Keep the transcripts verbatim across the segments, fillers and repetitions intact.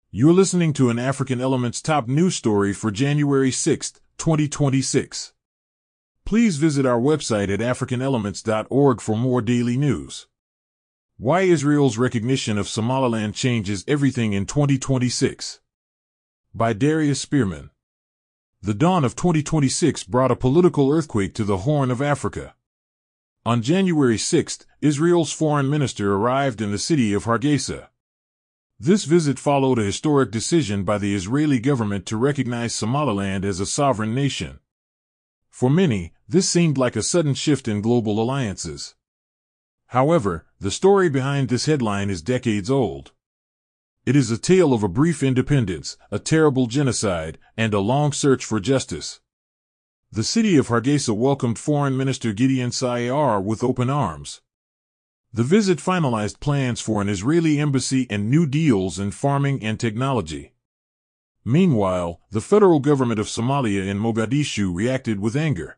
You're listening to an African Elements top news story for January sixth, twenty twenty-six. Please visit our website at african elements dot org for more daily news. Why Israel's recognition of Somaliland changes everything in twenty twenty-six. By Darius Spearman. The dawn of twenty twenty-six brought a political earthquake to the Horn of Africa. On January sixth, Israel's foreign minister arrived in the city of Hargeisa. This visit followed a historic decision by the Israeli government to recognize Somaliland as a sovereign nation. For many, this seemed like a sudden shift in global alliances. However, the story behind this headline is decades old. It is a tale of a brief independence, a terrible genocide, and a long search for justice. The city of Hargeisa welcomed Foreign Minister Gideon Saar with open arms. The visit finalized plans for an Israeli embassy and new deals in farming and technology. Meanwhile, the federal government of Somalia in Mogadishu reacted with anger.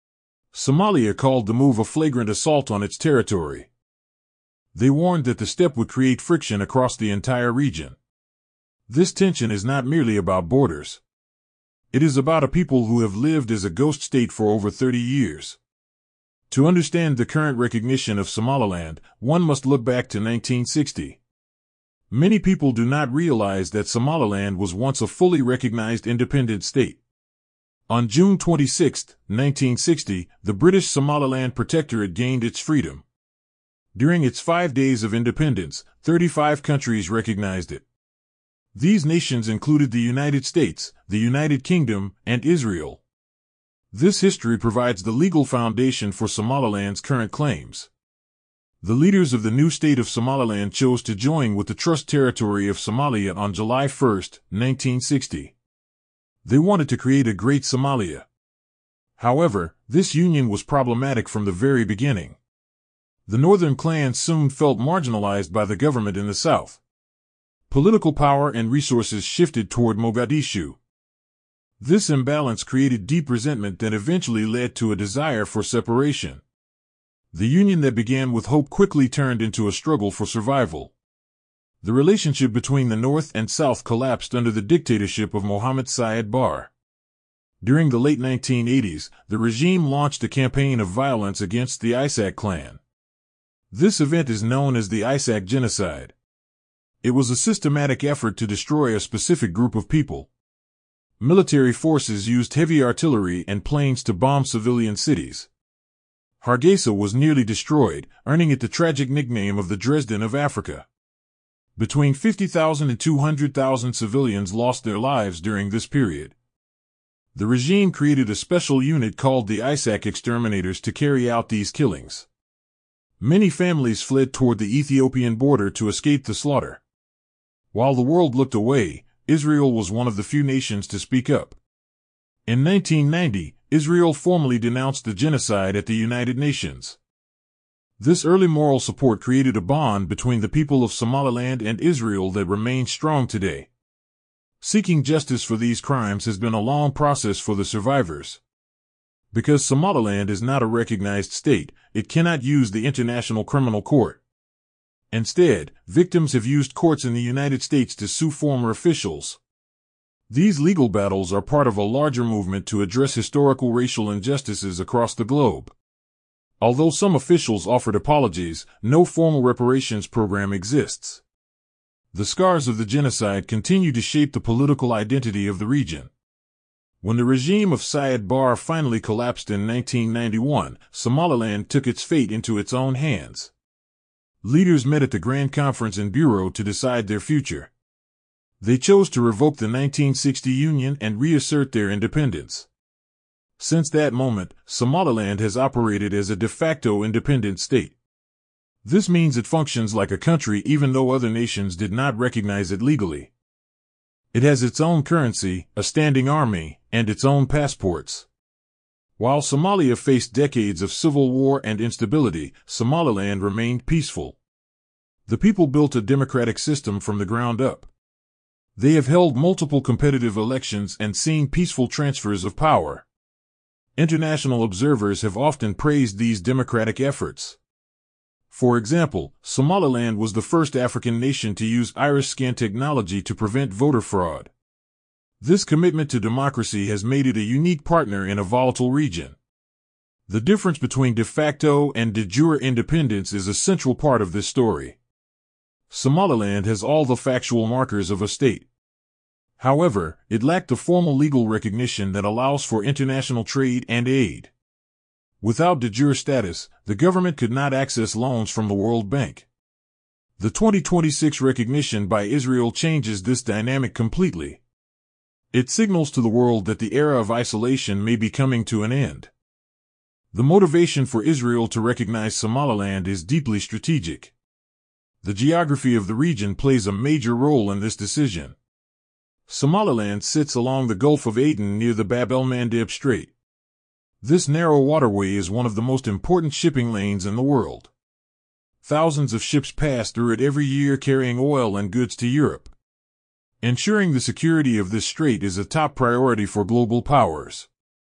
Somalia called the move a flagrant assault on its territory. They warned that the step would create friction across the entire region. This tension is not merely about borders. It is about a people who have lived as a ghost state for over thirty years. To understand the current recognition of Somaliland, one must look back to nineteen sixty. Many people do not realize that Somaliland was once a fully recognized independent state. On June twenty-sixth, nineteen sixty, the British Somaliland Protectorate gained its freedom. During its five days of independence, thirty-five countries recognized it. These nations included the United States, the United Kingdom, and Israel. This history provides the legal foundation for Somaliland's current claims. The leaders of the new state of Somaliland chose to join with the Trust Territory of Somalia on July first, nineteen sixty. They wanted to create a great Somalia. However, this union was problematic from the very beginning. The northern clans soon felt marginalized by the government in the south. Political power and resources shifted toward Mogadishu. This imbalance created deep resentment that eventually led to a desire for separation. The union that began with hope quickly turned into a struggle for survival. The relationship between the North and South collapsed under the dictatorship of Mohammed Siad Barre. During the late nineteen eighties, the regime launched a campaign of violence against the Isaaq clan. This event is known as the Isaaq Genocide. It was a systematic effort to destroy a specific group of people. Military forces used heavy artillery and planes to bomb civilian cities. Hargeisa was nearly destroyed, earning it the tragic nickname of the Dresden of Africa. Between fifty thousand and two hundred thousand civilians lost their lives during this period. The regime created a special unit called the Isaaq Exterminators to carry out these killings. Many families fled toward the Ethiopian border to escape the slaughter. While the world looked away, Israel was one of the few nations to speak up. In nineteen ninety, Israel formally denounced the genocide at the United Nations. This early moral support created a bond between the people of Somaliland and Israel that remains strong today. Seeking justice for these crimes has been a long process for the survivors. Because Somaliland is not a recognized state, it cannot use the International Criminal Court. Instead, victims have used courts in the United States to sue former officials. These legal battles are part of a larger movement to address historical racial injustices across the globe. Although some officials offered apologies, no formal reparations program exists. The scars of the genocide continue to shape the political identity of the region. When the regime of Siad Barre finally collapsed in nineteen ninety-one, Somaliland took its fate into its own hands. Leaders met at the Grand Conference in Bureau to decide their future. They chose to revoke the nineteen sixty union and reassert their independence. Since that moment, Somaliland has operated as a de facto independent state. This means it functions like a country even though other nations did not recognize it legally. It has its own currency, a standing army, and its own passports. While Somalia faced decades of civil war and instability, Somaliland remained peaceful. The people built a democratic system from the ground up. They have held multiple competitive elections and seen peaceful transfers of power. International observers have often praised these democratic efforts. For example, Somaliland was the first African nation to use iris scan technology to prevent voter fraud. This commitment to democracy has made it a unique partner in a volatile region. The difference between de facto and de jure independence is a central part of this story. Somaliland has all the factual markers of a state. However, it lacked the formal legal recognition that allows for international trade and aid. Without de jure status, the government could not access loans from the World Bank. The twenty twenty-six recognition by Israel changes this dynamic completely. It signals to the world that the era of isolation may be coming to an end. The motivation for Israel to recognize Somaliland is deeply strategic. The geography of the region plays a major role in this decision. Somaliland sits along the Gulf of Aden near the Bab el-Mandeb Strait. This narrow waterway is one of the most important shipping lanes in the world. Thousands of ships pass through it every year carrying oil and goods to Europe. Ensuring the security of this strait is a top priority for global powers.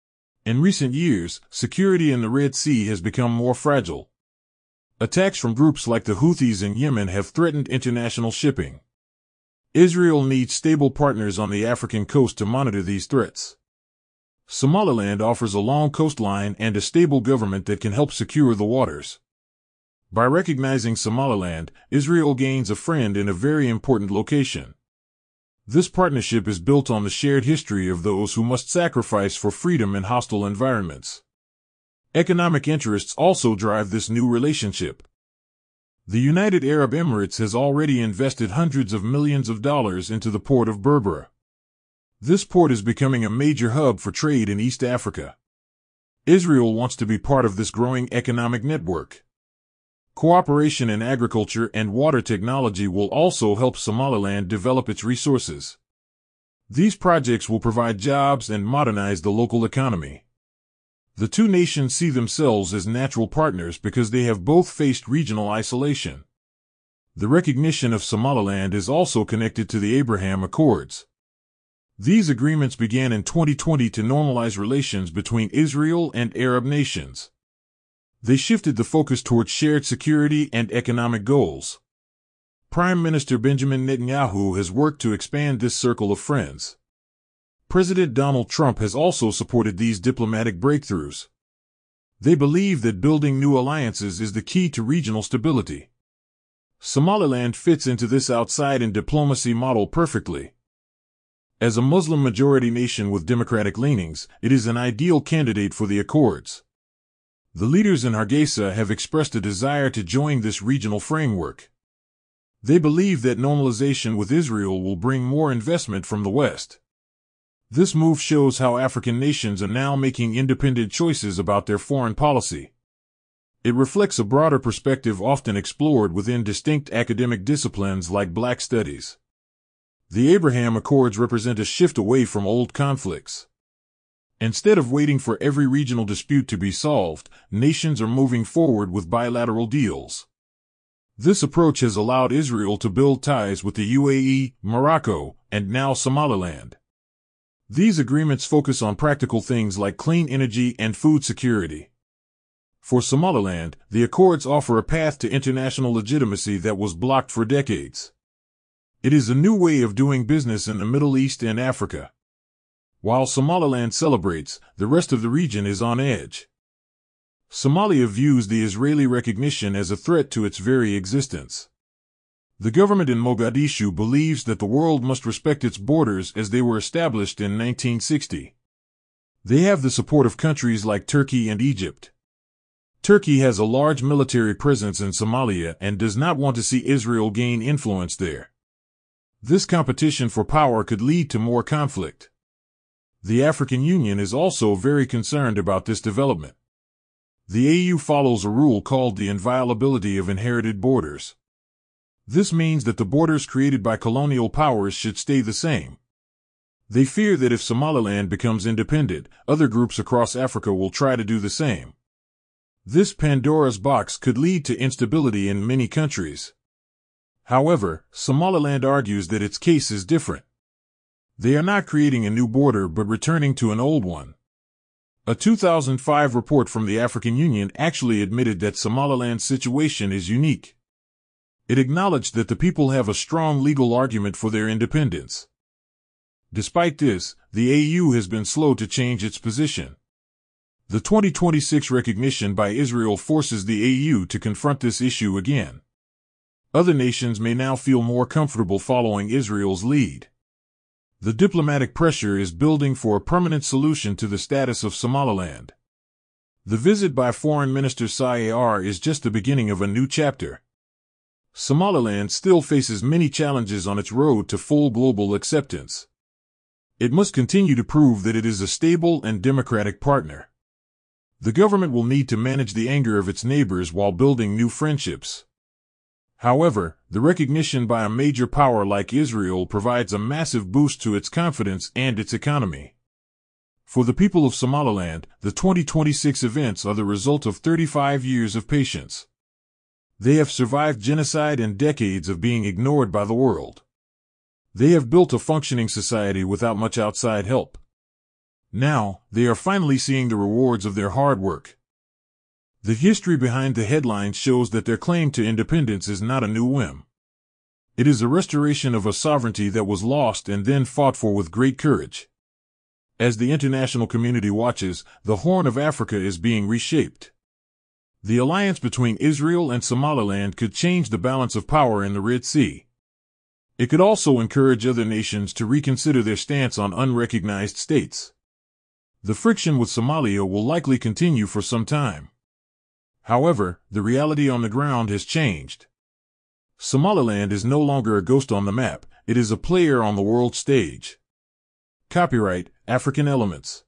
In recent years, security in the Red Sea has become more fragile. Attacks from groups like the Houthis in Yemen have threatened international shipping. Israel needs stable partners on the African coast to monitor these threats. Somaliland offers a long coastline and a stable government that can help secure the waters. By recognizing Somaliland, Israel gains a friend in a very important location. This partnership is built on the shared history of those who must sacrifice for freedom in hostile environments. Economic interests also drive this new relationship. The United Arab Emirates has already invested hundreds of millions of dollars into the port of Berbera. This port is becoming a major hub for trade in East Africa. Israel wants to be part of this growing economic network. Cooperation in agriculture and water technology will also help Somaliland develop its resources. These projects will provide jobs and modernize the local economy. The two nations see themselves as natural partners because they have both faced regional isolation. The recognition of Somaliland is also connected to the Abraham Accords. These agreements began in twenty twenty to normalize relations between Israel and Arab nations. They shifted the focus towards shared security and economic goals. Prime Minister Benjamin Netanyahu has worked to expand this circle of friends. President Donald Trump has also supported these diplomatic breakthroughs. They believe that building new alliances is the key to regional stability. Somaliland fits into this outside-in diplomacy model perfectly. As a Muslim-majority nation with democratic leanings, it is an ideal candidate for the Accords. The leaders in Hargeisa have expressed a desire to join this regional framework. They believe that normalization with Israel will bring more investment from the West. This move shows how African nations are now making independent choices about their foreign policy. It reflects a broader perspective often explored within distinct academic disciplines like Black Studies. The Abraham Accords represent a shift away from old conflicts. Instead of waiting for every regional dispute to be solved, nations are moving forward with bilateral deals. This approach has allowed Israel to build ties with the U A E, Morocco, and now Somaliland. These agreements focus on practical things like clean energy and food security. For Somaliland, the Accords offer a path to international legitimacy that was blocked for decades. It is a new way of doing business in the Middle East and Africa. While Somaliland celebrates, the rest of the region is on edge. Somalia views the Israeli recognition as a threat to its very existence. The government in Mogadishu believes that the world must respect its borders as they were established in nineteen sixty. They have the support of countries like Turkey and Egypt. Turkey has a large military presence in Somalia and does not want to see Israel gain influence there. This competition for power could lead to more conflict. The African Union is also very concerned about this development. The A U follows a rule called the inviolability of inherited borders. This means that the borders created by colonial powers should stay the same. They fear that if Somaliland becomes independent, other groups across Africa will try to do the same. This Pandora's box could lead to instability in many countries. However, Somaliland argues that its case is different. They are not creating a new border but returning to an old one. A two thousand five report from the African Union actually admitted that Somaliland's situation is unique. It acknowledged that the people have a strong legal argument for their independence. Despite this, the A U has been slow to change its position. The twenty twenty-six recognition by Israel forces the A U to confront this issue again. Other nations may now feel more comfortable following Israel's lead. The diplomatic pressure is building for a permanent solution to the status of Somaliland. The visit by Foreign Minister Sayar is just the beginning of a new chapter. Somaliland still faces many challenges on its road to full global acceptance. It must continue to prove that it is a stable and democratic partner. The government will need to manage the anger of its neighbors while building new friendships. However, the recognition by a major power like Israel provides a massive boost to its confidence and its economy. For the people of Somaliland, the twenty twenty-six events are the result of thirty-five years of patience. They have survived genocide and decades of being ignored by the world. They have built a functioning society without much outside help. Now, they are finally seeing the rewards of their hard work. The history behind the headlines shows that their claim to independence is not a new whim. It is a restoration of a sovereignty that was lost and then fought for with great courage. As the international community watches, the Horn of Africa is being reshaped. The alliance between Israel and Somaliland could change the balance of power in the Red Sea. It could also encourage other nations to reconsider their stance on unrecognized states. The friction with Somalia will likely continue for some time. However, the reality on the ground has changed. Somaliland is no longer a ghost on the map, it is a player on the world stage. Copyright, African Elements.